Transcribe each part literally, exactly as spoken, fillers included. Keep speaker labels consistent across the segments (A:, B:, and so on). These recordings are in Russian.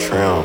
A: trim.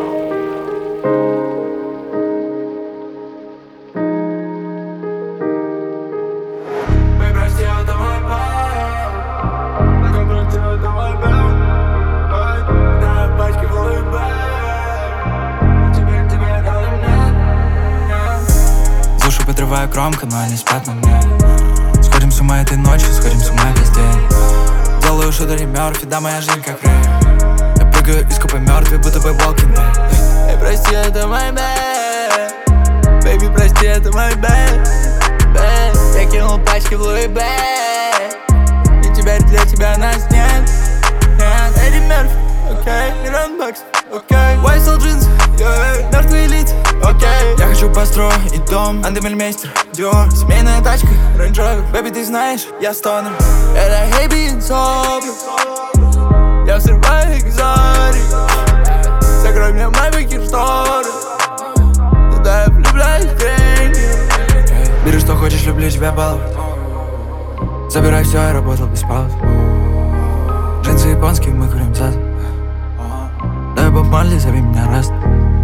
B: Душу подрываю громко, но они спят на мне. Сходим с ума этой ночью, сходим с ума весь день. Делаю шутеры Мёрфи, да моя жизнь как рейв. Я прыгаю из купы мертвый, будто бы Walking Dead. Эй, прости, это мой бэд. Бэйби, прости, это мой бэд. Я кинул пачки в Луи Бэ. И теперь для тебя нас нет. Нет, Эдди Мерфи, окей, миллион баксов, окей. Вайсел джинсы, мертвые лица, окей. Я хочу построить дом, Андемельмейстер, Диор. Семейная тачка, Range Rover. Бэби, ты знаешь, я стонер. Это Хэйби Собер. Я взрываю экзотик. Закрой мне мобики шторы. Туда я влюбляюсь в деньги. Бери что хочешь, люблю тебя баловать. Забирай все, я работал без пауз. Джинсы японские, мы курим зад. Дай Боб Марли, зови меня Раст.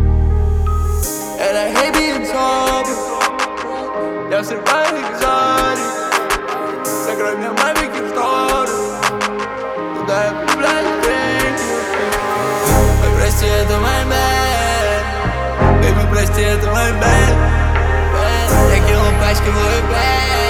B: Это Хэйби Собер. Я взрываю экзотик. Закрой мне мобики шторы. Туда я влюбляюсь в деньги. Ой, прости, это мой бэд. Бэйби, прости, это мой бэд. Я кинул пачки в Луи Бэ.